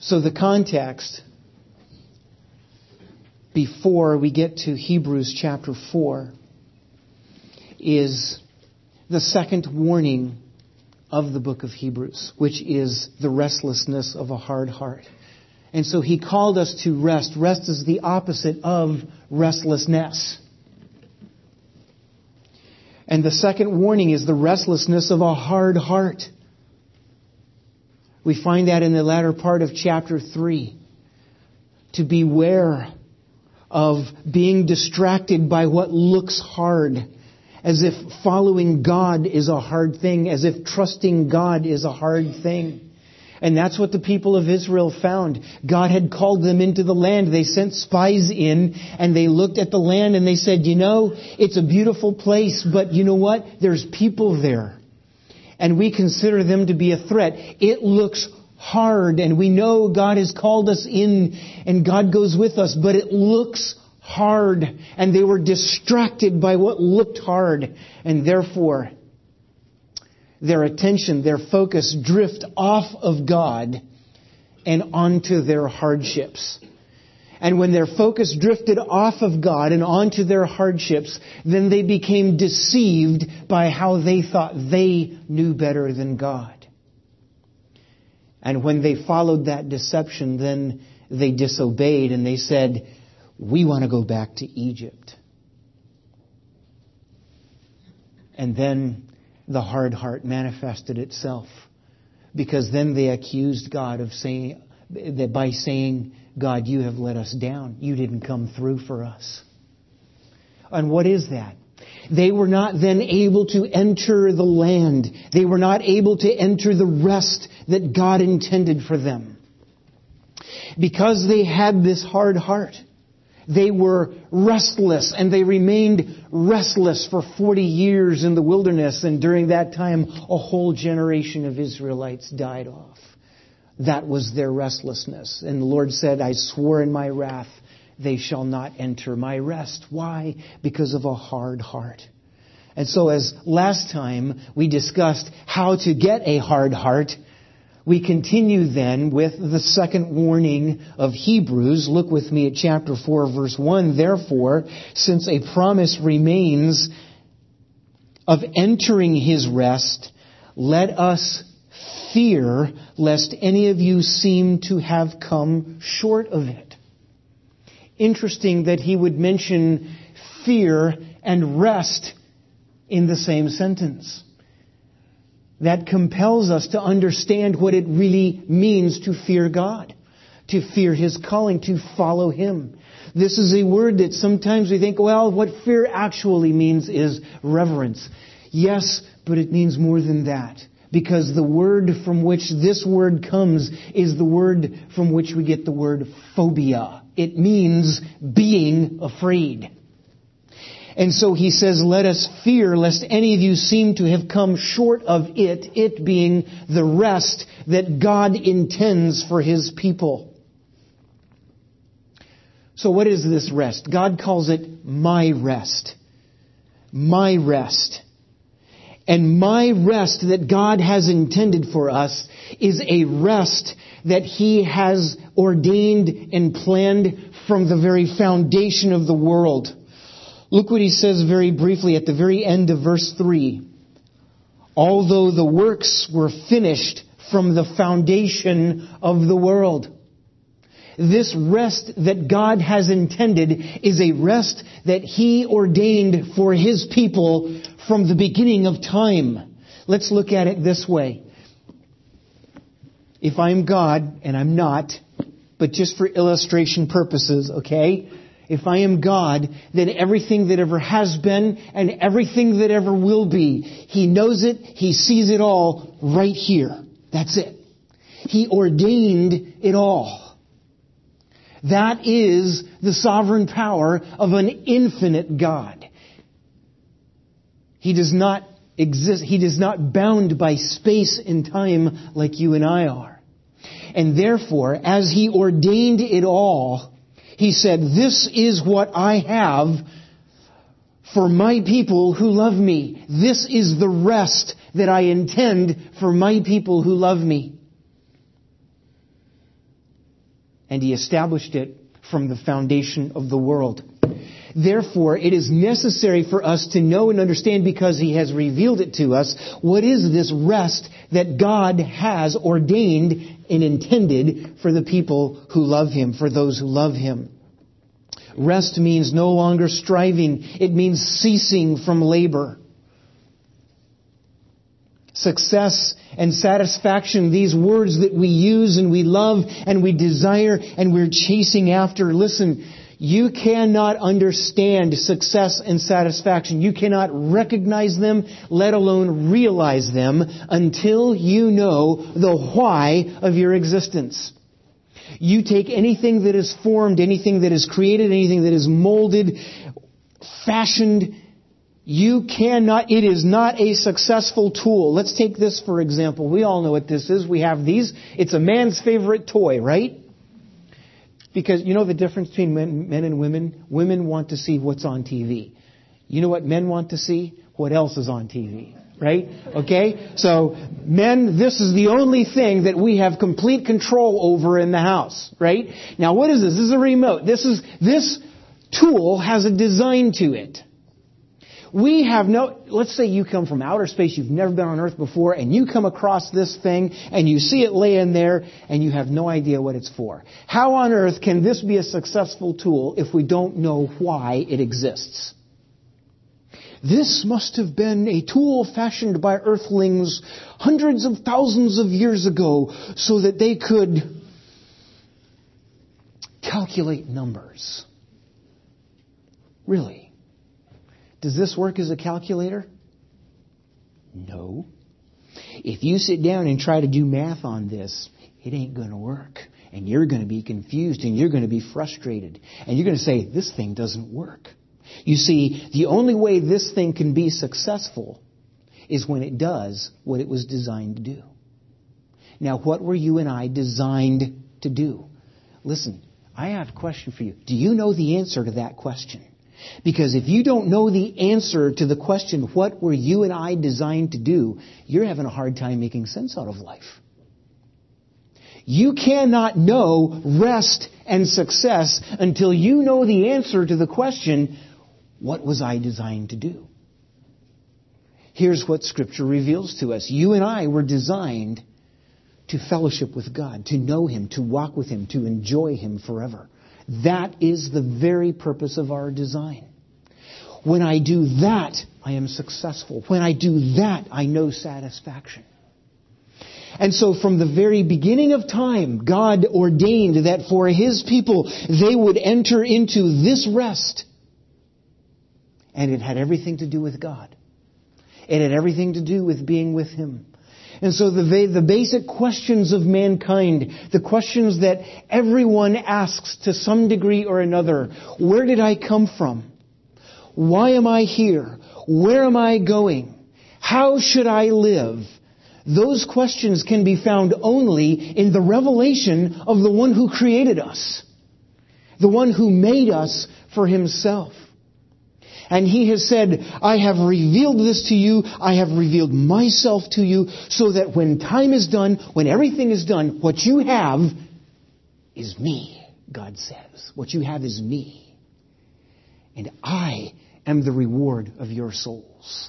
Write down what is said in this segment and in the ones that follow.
So the context, before we get to Hebrews chapter 4, is the second warning of the book of Hebrews, which is the restlessness of a hard heart. And so he called us to rest. Rest is the opposite of restlessness. And the second warning is the restlessness of a hard heart. We find that in the latter part of chapter 3. To beware of being distracted by what looks hard, as if following God is a hard thing, as if trusting God is a hard thing. And that's what the people of Israel found. God had called them into the land. They sent spies in and they looked at the land and they said, you know, it's a beautiful place, but you know what? There's people there. And we consider them to be a threat. It looks hard and we know God has called us in and God goes with us, but it looks hard. And they were distracted by what looked hard. And therefore, their attention, their focus drift off of God and onto their hardships. And when their focus drifted off of God and onto their hardships, then they became deceived by how they thought they knew better than God. And when they followed that deception, then they disobeyed and they said, we want to go back to Egypt. And then the hard heart manifested itself, because then they accused God of saying that by saying, God, you have let us down. You didn't come through for us. And what is that? They were not then able to enter the land. They were not able to enter the rest that God intended for them. Because they had this hard heart, they were restless, and they remained restless for 40 years in the wilderness. And during that time, a whole generation of Israelites died off. That was their restlessness. And the Lord said, I swore in my wrath, they shall not enter my rest. Why? Because of a hard heart. And so as last time we discussed how to get a hard heart, we continue then with the second warning of Hebrews. Look with me at chapter 4, verse 1. Therefore, since a promise remains of entering his rest, let us fear lest any of you seem to have come short of it. Interesting that he would mention fear and rest in the same sentence. That compels us to understand what it really means to fear God, to fear His calling, to follow Him. This is a word that sometimes we think, well, what fear actually means is reverence. Yes, but it means more than that. Because the word from which this word comes is the word from which we get the word phobia. It means being afraid. And so he says, let us fear lest any of you seem to have come short of it being the rest that God intends for His people. So what is this rest? God calls it my rest. My rest. And my rest that God has intended for us is a rest that He has ordained and planned from the very foundation of the world. Look what he says very briefly at the very end of verse 3. Although the works were finished from the foundation of the world. This rest that God has intended is a rest that He ordained for His people from the beginning of time. Let's look at it this way. If I'm God, and I'm not, but just for illustration purposes, okay? If I am God, then everything that ever has been and everything that ever will be, He knows it, He sees it all right here. That's it. He ordained it all. That is the sovereign power of an infinite God. He does not exist. He is not bound by space and time like you and I are. And therefore, as He ordained it all, He said, this is what I have for my people who love me. This is the rest that I intend for my people who love me. and He established it from the foundation of the world. Therefore, it is necessary for us to know and understand, because He has revealed it to us, what is this rest that God has ordained and intended for the people who love Him, for those who love Him. Rest means no longer striving. It means ceasing from labor. Success and satisfaction, these words that we use and we love and we desire and we're chasing after. Listen, you cannot understand success and satisfaction. You cannot recognize them, let alone realize them, until you know the why of your existence. You take anything that is formed, anything that is created, anything that is molded, fashioned, it is not a successful tool. Let's take this for example. We all know what this is. We have these. It's a man's favorite toy, right? Because you know the difference between men and women? Women want to see what's on TV. You know what men want to see? What else is on TV, right? Okay? So men, this is the only thing that we have complete control over in the house, right? Now what is this? This is a remote. This tool has a design to it. Let's say you come from outer space, you've never been on Earth before, and you come across this thing, and you see it laying there, and you have no idea what it's for. How on earth can this be a successful tool if we don't know why it exists? This must have been a tool fashioned by earthlings hundreds of thousands of years ago so that they could calculate numbers. Really? Does this work as a calculator? No. If you sit down and try to do math on this, it ain't going to work. And you're going to be confused and you're going to be frustrated. And you're going to say, this thing doesn't work. You see, the only way this thing can be successful is when it does what it was designed to do. Now, what were you and I designed to do? Listen, I have a question for you. Do you know the answer to that question? Because if you don't know the answer to the question, what were you and I designed to do, you're having a hard time making sense out of life. You cannot know rest and success until you know the answer to the question, what was I designed to do? Here's what Scripture reveals to us. You and I were designed to fellowship with God, to know Him, to walk with Him, to enjoy Him forever. That is the very purpose of our design. When I do that, I am successful. When I do that, I know satisfaction. And so from the very beginning of time, God ordained that for His people, they would enter into this rest. And it had everything to do with God. It had everything to do with being with Him. And so the basic questions of mankind, the questions that everyone asks to some degree or another, where did I come from? Why am I here? Where am I going? How should I live? Those questions can be found only in the revelation of the one who created us, the one who made us for Himself. And He has said, I have revealed this to you, I have revealed myself to you, so that when time is done, when everything is done, what you have is me, God says. What you have is me. And I am the reward of your souls.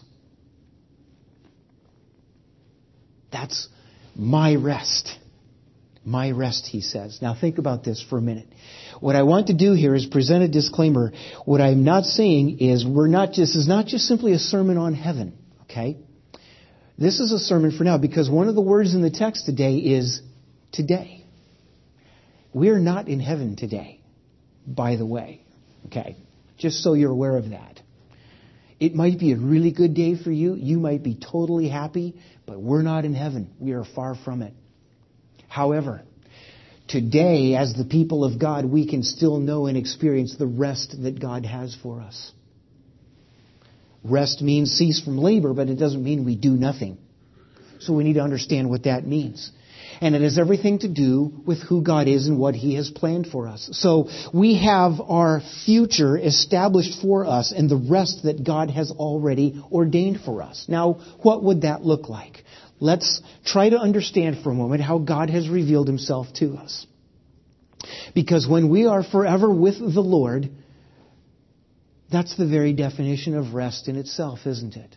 That's my rest. My rest, He says. Now think about this for a minute. What I want to do here is present a disclaimer. What I'm not saying is this is not just simply a sermon on heaven, okay? This is a sermon for now, because one of the words in the text today is today. We're not in heaven today, by the way, okay? Just so you're aware of that. It might be a really good day for you. You might be totally happy, but we're not in heaven. We are far from it. However, today, as the people of God, we can still know and experience the rest that God has for us. Rest means cease from labor, but it doesn't mean we do nothing. So we need to understand what that means. And it has everything to do with who God is and what He has planned for us. So we have our future established for us and the rest that God has already ordained for us. Now, what would that look like? Let's try to understand for a moment how God has revealed Himself to us. Because when we are forever with the Lord, that's the very definition of rest in itself, isn't it?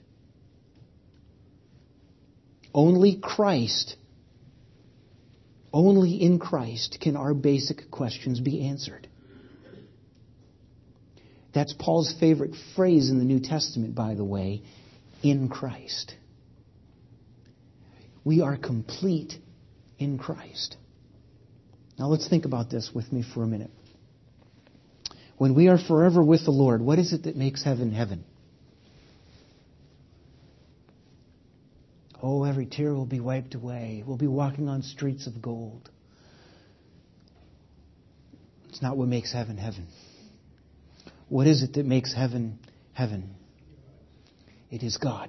Only in Christ can our basic questions be answered. That's Paul's favorite phrase in the New Testament, by the way, in Christ. We are complete in Christ. Now let's think about this with me for a minute. When we are forever with the Lord, what is it that makes heaven heaven? Oh, every tear will be wiped away. We'll be walking on streets of gold. It's not what makes heaven heaven. What is it that makes heaven heaven? It is God.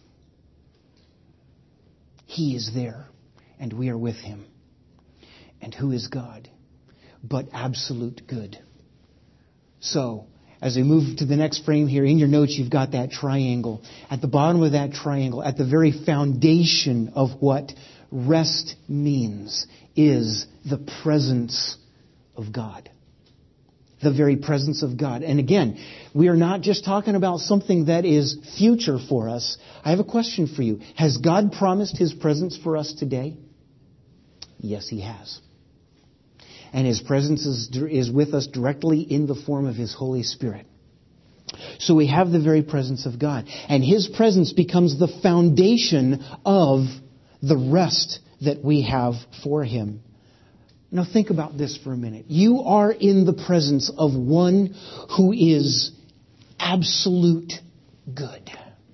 He is there, and we are with Him. And who is God? But absolute good. So, as we move to the next frame here, in your notes you've got that triangle. At the bottom of that triangle, at the very foundation of what rest means, is the presence of God. The very presence of God. And again, we are not just talking about something that is future for us. I have a question for you. Has God promised His presence for us today? Yes, He has. And His presence is with us directly in the form of His Holy Spirit. So we have the very presence of God. And His presence becomes the foundation of the rest that we have for Him. Now think about this for a minute. You are in the presence of one who is absolute good.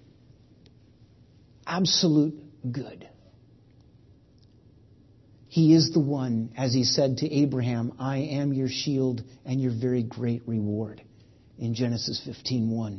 Absolute good. He is the one, as He said to Abraham, I am your shield and your very great reward, in Genesis 15:1.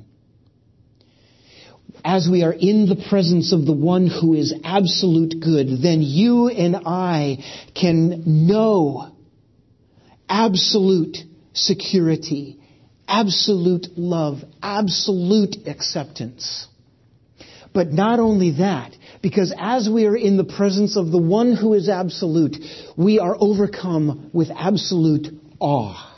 As we are in the presence of the one who is absolute good, then you and I can know absolute security, absolute love, absolute acceptance. But not only that, because as we are in the presence of the one who is absolute, we are overcome with absolute awe.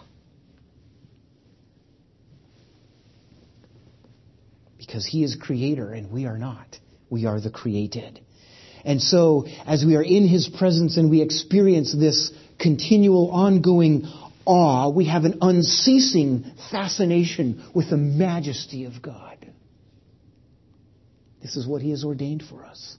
Because He is creator and we are not. We are the created. And so, as we are in His presence and we experience this continual, ongoing awe, we have an unceasing fascination with the majesty of God. This is what He has ordained for us.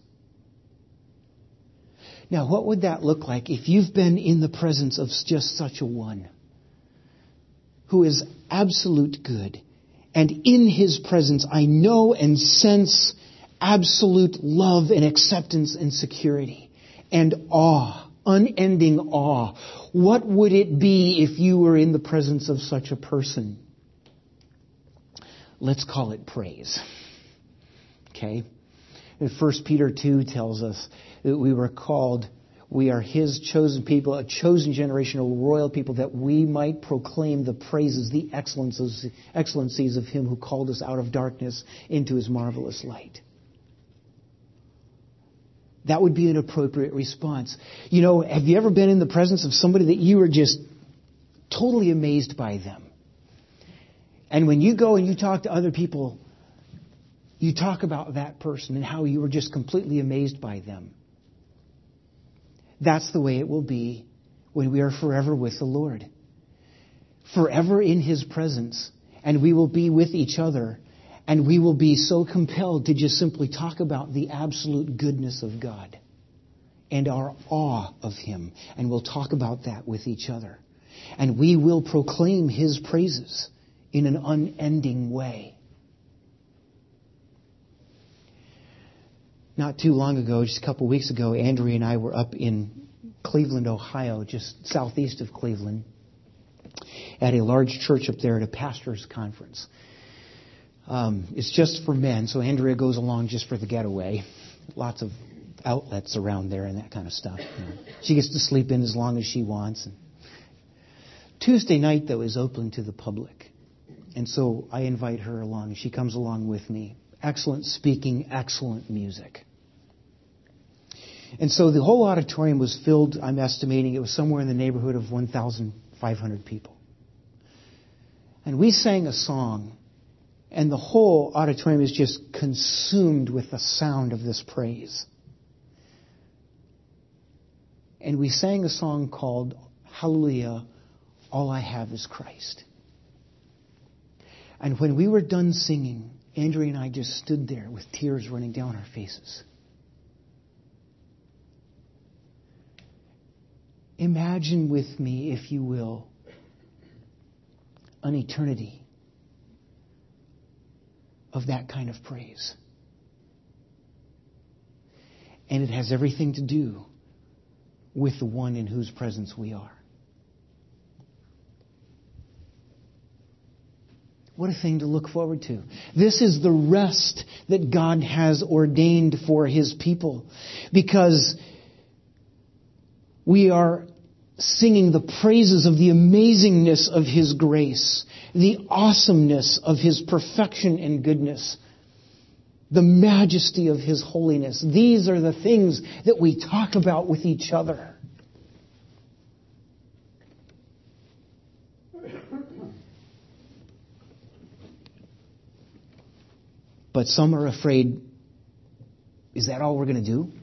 Now, what would that look like if you've been in the presence of just such a one who is absolute good? And in His presence, I know and sense absolute love and acceptance and security and awe, unending awe. What would it be if you were in the presence of such a person? Let's call it praise. Okay? 1 Peter 2 tells us that we are His chosen people, a chosen generation, a royal people, that we might proclaim the praises, the excellencies of Him who called us out of darkness into His marvelous light. That would be an appropriate response. You know, have you ever been in the presence of somebody that you were just totally amazed by them? And when you go and you talk to other people, you talk about that person and how you were just completely amazed by them. That's the way it will be when we are forever with the Lord. Forever in His presence. And we will be with each other. And we will be so compelled to just simply talk about the absolute goodness of God. And our awe of Him. And we'll talk about that with each other. And we will proclaim His praises in an unending way. Not too long ago, just a couple weeks ago, Andrea and I were up in Cleveland, Ohio, just southeast of Cleveland, at a large church up there at a pastor's conference. It's just for men, so Andrea goes along just for the getaway. Lots of outlets around there and that kind of stuff. You know. She gets to sleep in as long as she wants. And Tuesday night, though, is open to the public. And so I invite her along. She comes along with me. Excellent speaking, excellent music. And so the whole auditorium was filled, I'm estimating it was somewhere in the neighborhood of 1,000 500 people. And we sang a song, and the whole auditorium is just consumed with the sound of this praise. And we sang a song called Hallelujah, All I Have is Christ. And when we were done singing, Andrea and I just stood there with tears running down our faces. Imagine with me, if you will, an eternity of that kind of praise. And it has everything to do with the one in whose presence we are. What a thing to look forward to. This is the rest that God has ordained for His people, because we are singing the praises of the amazingness of His grace, the awesomeness of His perfection and goodness, the majesty of His holiness. These are the things that we talk about with each other. But some are afraid, is that all we're going to do?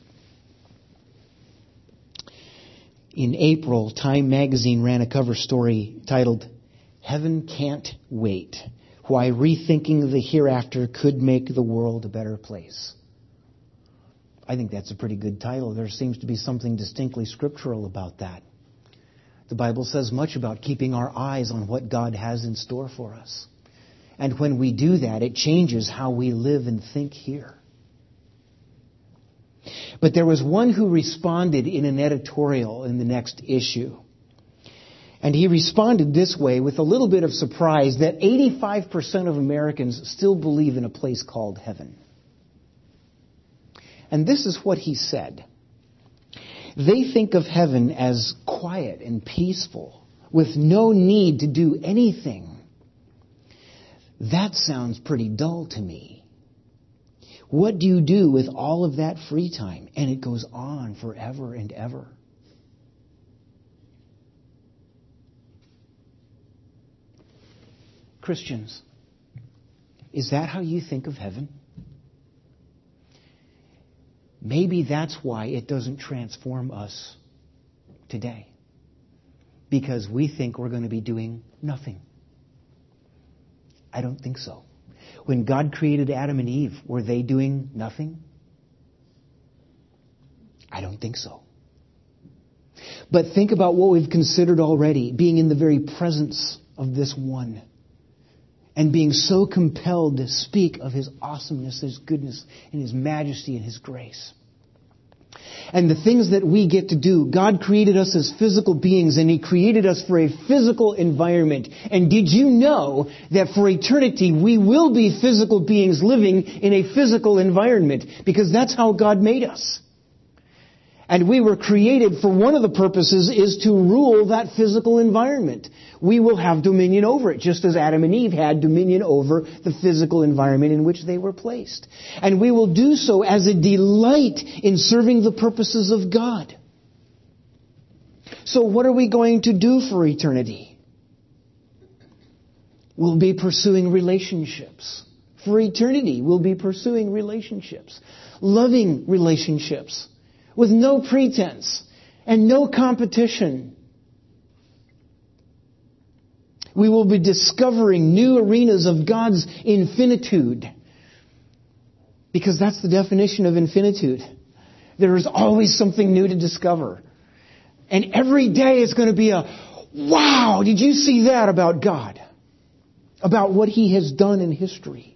In April, Time magazine ran a cover story titled, Heaven Can't Wait, Why Rethinking the Hereafter Could Make the World a Better Place. I think that's a pretty good title. There seems to be something distinctly scriptural about that. The Bible says much about keeping our eyes on what God has in store for us. And when we do that, it changes how we live and think here. But there was one who responded in an editorial in the next issue. And he responded this way with a little bit of surprise that 85% of Americans still believe in a place called heaven. And this is what he said. They think of heaven as quiet and peaceful, with no need to do anything. That sounds pretty dull to me. What do you do with all of that free time? And it goes on forever and ever. Christians, is that how you think of heaven? Maybe that's why it doesn't transform us today. Because we think we're going to be doing nothing. I don't think so. When God created Adam and Eve, were they doing nothing? I don't think so. But think about what we've considered already, being in the very presence of this one. And being so compelled to speak of His awesomeness, His goodness, and His majesty and His grace. And the things that we get to do. God created us as physical beings, and He created us for a physical environment. And did you know that for eternity we will be physical beings living in a physical environment? Because that's how God made us. And we were created for one of the purposes is to rule that physical environment. We will have dominion over it, just as Adam and Eve had dominion over the physical environment in which they were placed. And we will do so as a delight in serving the purposes of God. So what are we going to do for eternity? We'll be pursuing relationships. For eternity, we'll be pursuing relationships. Loving relationships. With no pretense and no competition. We will be discovering new arenas of God's infinitude. Because that's the definition of infinitude. There is always something new to discover. And every day it's going to be a, wow, did you see that about God? About what He has done in history.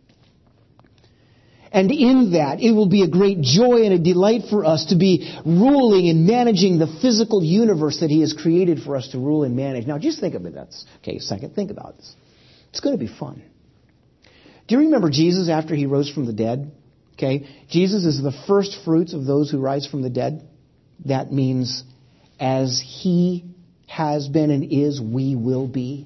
And in that, it will be a great joy and a delight for us to be ruling and managing the physical universe that He has created for us to rule and manage. Now, just think about that. Okay, a second. Think about this. It's going to be fun. Do you remember Jesus after He rose from the dead? Okay, Jesus is the first fruits of those who rise from the dead. That means as He has been and is, we will be.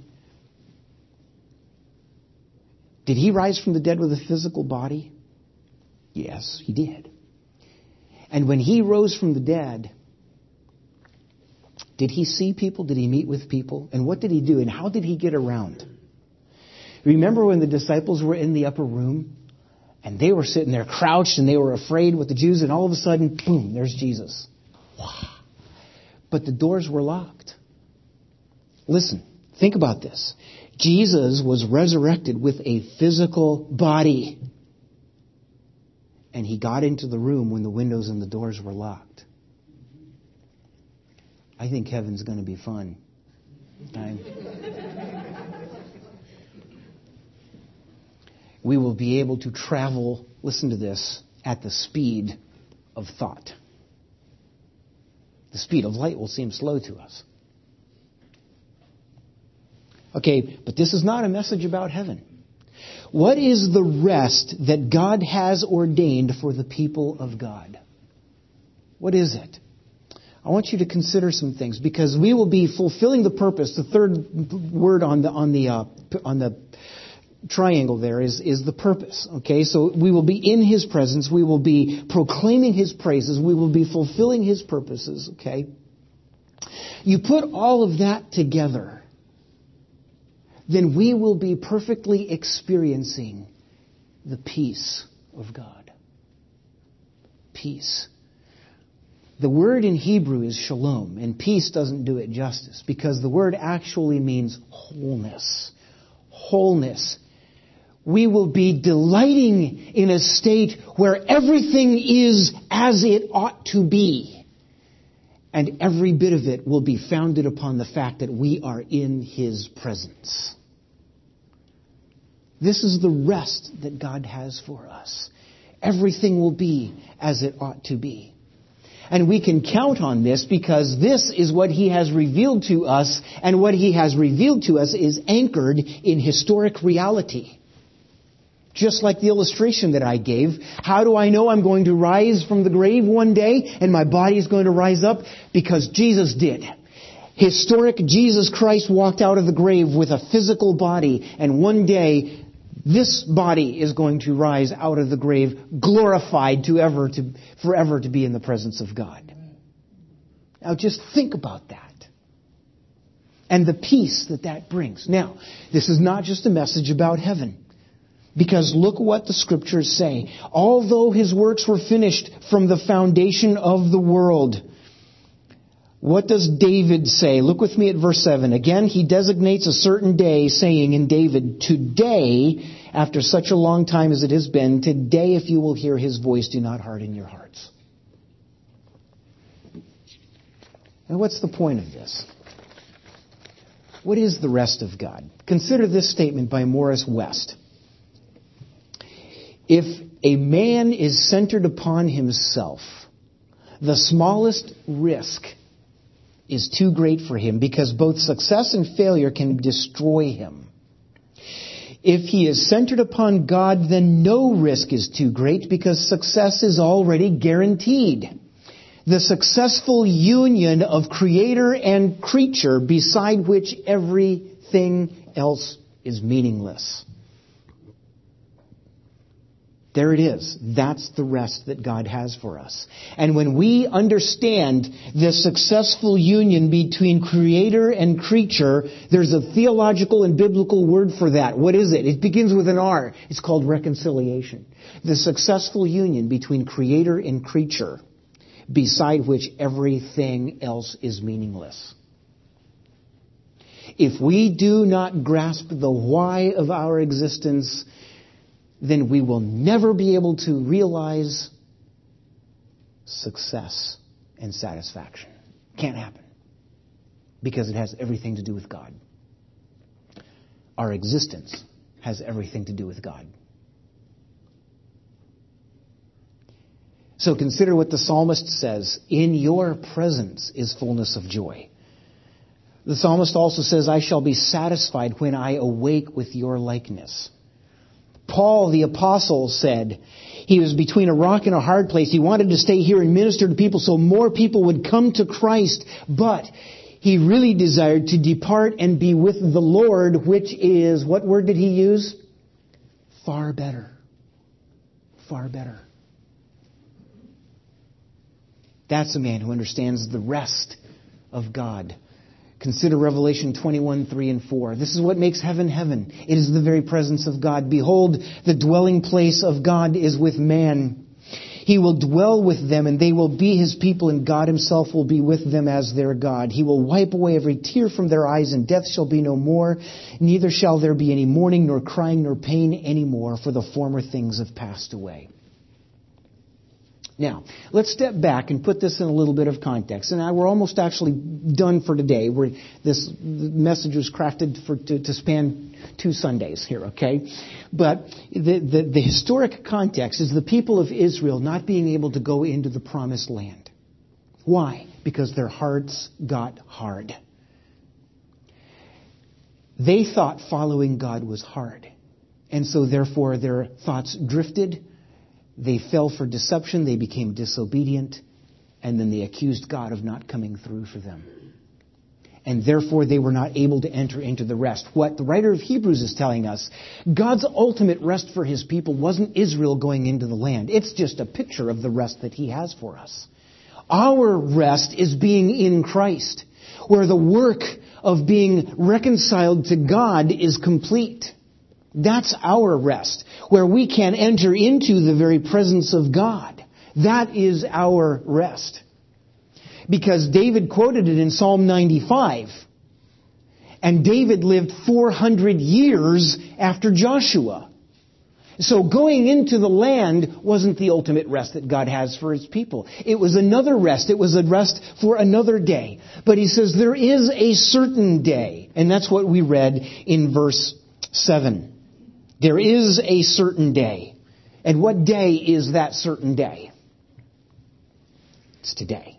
Did He rise from the dead with a physical body? Yes, He did. And when He rose from the dead, Did he see people? Did he meet with people? And what did he do? And how did he get around? Remember when the disciples were in the upper room and they were sitting there crouched and they were afraid with the Jews, and all of a sudden, boom, there's Jesus. But the doors were locked. Listen, think about this. Jesus was resurrected with a physical body. And he got into the room when the windows and the doors were locked. I think heaven's going to be fun. We will be able to travel, listen to this, at the speed of thought. The speed of light will seem slow to us. Okay, but this is not a message about heaven. What is the rest that God has ordained for the people of God? What is it? I want you to consider some things, because we will be fulfilling the purpose. The third word on the triangle there is the purpose. Okay, so we will be in His presence. We will be proclaiming His praises. We will be fulfilling His purposes. Okay, you put all of that together, then we will be perfectly experiencing the peace of God. Peace. The word in Hebrew is shalom, and peace doesn't do it justice, because the word actually means wholeness. Wholeness. We will be delighting in a state where everything is as it ought to be. And every bit of it will be founded upon the fact that we are in His presence. This is the rest that God has for us. Everything will be as it ought to be. And we can count on this because this is what He has revealed to us, and what He has revealed to us is anchored in historic reality. Just like the illustration that I gave, how do I know I'm going to rise from the grave one day and my body is going to rise up? Because Jesus did. Historic Jesus Christ walked out of the grave with a physical body, and one day this body is going to rise out of the grave, glorified forever to be in the presence of God. Now just think about that. And the peace that brings. Now, this is not just a message about heaven. Because look what the Scriptures say. Although His works were finished from the foundation of the world. What does David say? Look with me at verse 7. Again, he designates a certain day, saying in David, today, after such a long time as it has been, today if you will hear His voice, do not harden your hearts. And what's the point of this? What is the rest of God? Consider this statement by Morris West. If a man is centered upon himself, the smallest risk is too great for him, because both success and failure can destroy him. If he is centered upon God, then no risk is too great, because success is already guaranteed. The successful union of creator and creature, beside which everything else is meaningless. There it is. That's the rest that God has for us. And when we understand the successful union between creator and creature, there's a theological and biblical word for that. What is it? It begins with an R. It's called reconciliation. The successful union between creator and creature, beside which everything else is meaningless. If we do not grasp the why of our existence, then we will never be able to realize success and satisfaction. Can't happen. Because it has everything to do with God. Our existence has everything to do with God. So consider what the psalmist says. In your presence is fullness of joy. The psalmist also says, I shall be satisfied when I awake with your likeness. Paul the apostle said he was between a rock and a hard place. He wanted to stay here and minister to people so more people would come to Christ. But he really desired to depart and be with the Lord, which is, what word did he use? Far better. Far better. That's a man who understands the rest of God. Consider Revelation 21:3 and 4. This is what makes heaven heaven. It is the very presence of God. Behold, the dwelling place of God is with man. He will dwell with them, and they will be His people, and God Himself will be with them as their God. He will wipe away every tear from their eyes, and death shall be no more. Neither shall there be any mourning, nor crying, nor pain any more, for the former things have passed away. Now, let's step back and put this in a little bit of context. And we're almost actually done for today. This message was crafted to span 2 Sundays here, okay? But the historic context is the people of Israel not being able to go into the promised land. Why? Because their hearts got hard. They thought following God was hard. And so therefore their thoughts drifted. They fell for deception, they became disobedient, and then they accused God of not coming through for them. And therefore they were not able to enter into the rest. What the writer of Hebrews is telling us, God's ultimate rest for His people wasn't Israel going into the land. It's just a picture of the rest that He has for us. Our rest is being in Christ, where the work of being reconciled to God is complete. That's our rest, where we can enter into the very presence of God. That is our rest. Because David quoted it in Psalm 95. And David lived 400 years after Joshua. So going into the land wasn't the ultimate rest that God has for His people. It was another rest. It was a rest for another day. But He says there is a certain day. And that's what we read in verse 7. There is a certain day. And what day is that certain day? It's today.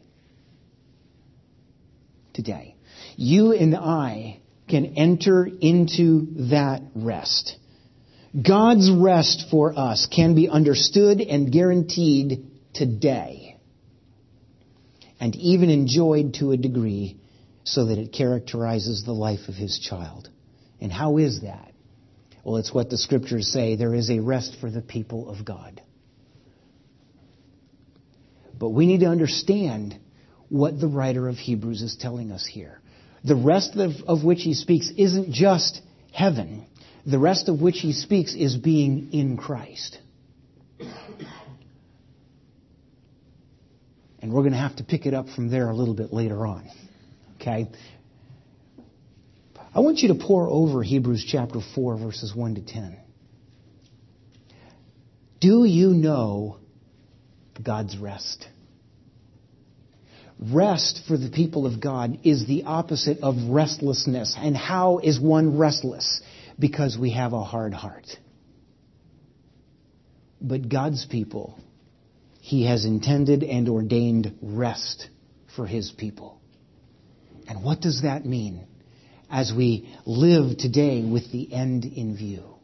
Today. You and I can enter into that rest. God's rest for us can be understood and guaranteed today. And even enjoyed to a degree so that it characterizes the life of His child. And how is that? Well, it's what the Scriptures say. There is a rest for the people of God. But we need to understand what the writer of Hebrews is telling us here. The rest of which he speaks isn't just heaven. The rest of which he speaks is being in Christ. And we're going to have to pick it up from there a little bit later on. Okay? I want you to pore over Hebrews chapter 4, verses 1 to 10. Do you know God's rest? Rest for the people of God is the opposite of restlessness. And how is one restless? Because we have a hard heart. But God's people, He has intended and ordained rest for His people. And what does that mean? As we live today with the end in view.